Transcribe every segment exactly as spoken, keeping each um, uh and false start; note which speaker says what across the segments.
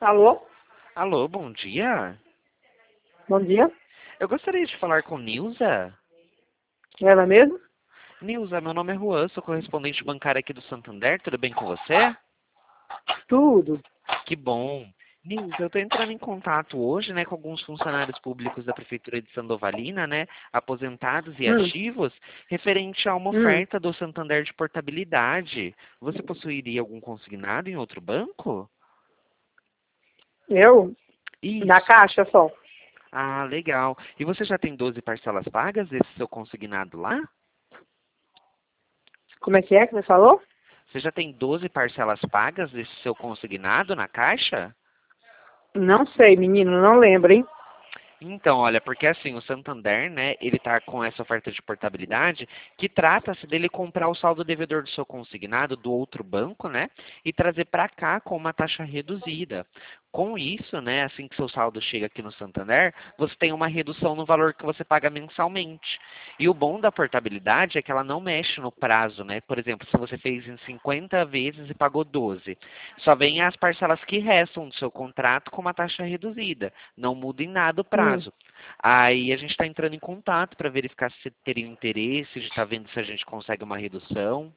Speaker 1: Alô?
Speaker 2: Alô, bom dia.
Speaker 1: Bom dia.
Speaker 2: Eu gostaria de falar com Nilza.
Speaker 1: Ela mesmo?
Speaker 2: Nilza, meu nome é Juan, sou correspondente bancário aqui do Santander, tudo bem com você?
Speaker 1: Tudo.
Speaker 2: Que bom. Nilza, eu estou entrando em contato hoje, né, com alguns funcionários públicos da Prefeitura de Sandovalina, né, aposentados e
Speaker 1: Hum,
Speaker 2: ativos, referente a uma
Speaker 1: hum.
Speaker 2: oferta do Santander de portabilidade. Você possuiria algum consignado em outro banco?
Speaker 1: Eu? Na
Speaker 2: Isso.
Speaker 1: caixa só.
Speaker 2: Ah, legal. E você já tem doze parcelas pagas desse seu consignado lá?
Speaker 1: Como é que é que você falou?
Speaker 2: Você já tem doze parcelas pagas desse seu consignado na Caixa?
Speaker 1: Não sei, menino, não lembro, hein?
Speaker 2: Então, olha, porque assim, o Santander, né, ele tá com essa oferta de portabilidade que trata-se dele comprar o saldo devedor do seu consignado do outro banco, né, e trazer para cá com uma taxa reduzida. Com isso, né, assim que seu saldo chega aqui no Santander, você tem uma redução no valor que você paga mensalmente. E o bom da portabilidade é que ela não mexe no prazo, né? Por exemplo, se você fez em cinquenta vezes e pagou doze, só vem as parcelas que restam do seu contrato com uma taxa reduzida. Não muda em nada o
Speaker 1: Hum.
Speaker 2: prazo. Aí a gente está entrando em contato para verificar se teria interesse, de estar vendo se a gente consegue uma redução.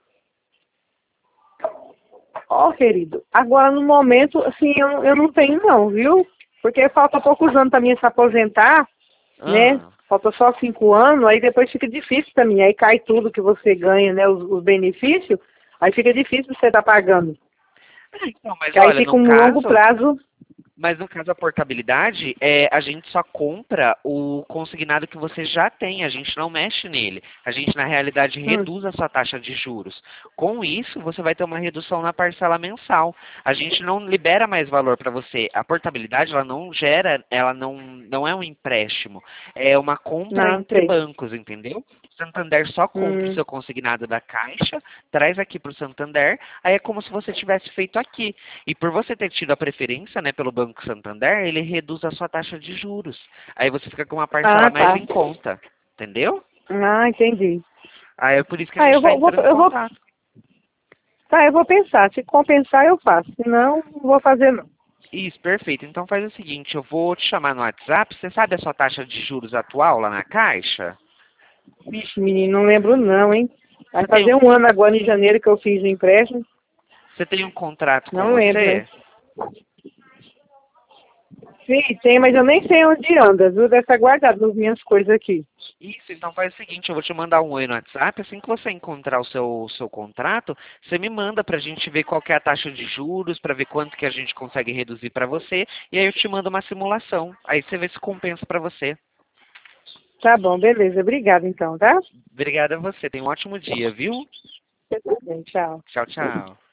Speaker 1: Ó, querido, agora no momento, assim, eu, eu não tenho não, viu? Porque falta poucos anos pra mim se aposentar, né?
Speaker 2: Ah,
Speaker 1: Falta só cinco anos, aí depois fica difícil pra mim. Aí cai tudo que você ganha, né? Os, os benefícios, aí fica difícil você estar pagando.
Speaker 2: então, mas
Speaker 1: Que aí
Speaker 2: olha,
Speaker 1: fica
Speaker 2: no
Speaker 1: um longo
Speaker 2: caso,
Speaker 1: prazo.
Speaker 2: Mas no caso da portabilidade, é, a gente só compra o consignado que você já tem, a gente não mexe nele. A gente, na realidade,
Speaker 1: Hum.
Speaker 2: reduz a sua taxa de juros. Com isso, você vai ter uma redução na parcela mensal. A gente não libera mais valor para você. A portabilidade, ela não gera, ela não, não é um empréstimo. É uma compra
Speaker 1: Não,
Speaker 2: entre
Speaker 1: sei.
Speaker 2: bancos, entendeu? Santander só compra o
Speaker 1: Hum.
Speaker 2: seu consignado da Caixa, traz aqui para o Santander, aí é como se você tivesse feito aqui. E por você ter tido a preferência, né, pelo Banco Santander, ele reduz a sua taxa de juros. Aí você fica com uma parcela
Speaker 1: Ah,
Speaker 2: mais
Speaker 1: tá.
Speaker 2: em conta, entendeu?
Speaker 1: Ah, entendi.
Speaker 2: Aí é por isso que a
Speaker 1: Ah,
Speaker 2: gente
Speaker 1: eu
Speaker 2: está
Speaker 1: vou, vou,
Speaker 2: entrando em
Speaker 1: eu vou,
Speaker 2: contato.
Speaker 1: tá, eu vou pensar. Se compensar, eu faço. Se não, não vou fazer não.
Speaker 2: Isso, perfeito. Então faz o seguinte, eu vou te chamar no WhatsApp, você sabe a sua taxa de juros atual lá na Caixa?
Speaker 1: Vixe, menino, não lembro não, hein? Vai
Speaker 2: Você tem
Speaker 1: fazer
Speaker 2: um,
Speaker 1: um ano agora em janeiro que eu fiz o empréstimo.
Speaker 2: você tem um contrato com
Speaker 1: Não lembro, hein?
Speaker 2: você?
Speaker 1: Sim, tem, mas eu nem sei onde anda, viu? Deve estar guardado nas minhas coisas aqui.
Speaker 2: Isso, então faz o seguinte, eu vou te mandar um oi no WhatsApp, assim que você encontrar o seu, o seu contrato, você me manda pra gente ver qual que é a taxa de juros, pra ver quanto que a gente consegue reduzir pra você, e aí eu te mando uma simulação. Aí você vê se compensa pra você.
Speaker 1: Tá bom, beleza. Obrigada então, tá?
Speaker 2: Obrigada a você, tenha um ótimo dia, viu?
Speaker 1: Você também, tchau.
Speaker 2: Tchau, tchau.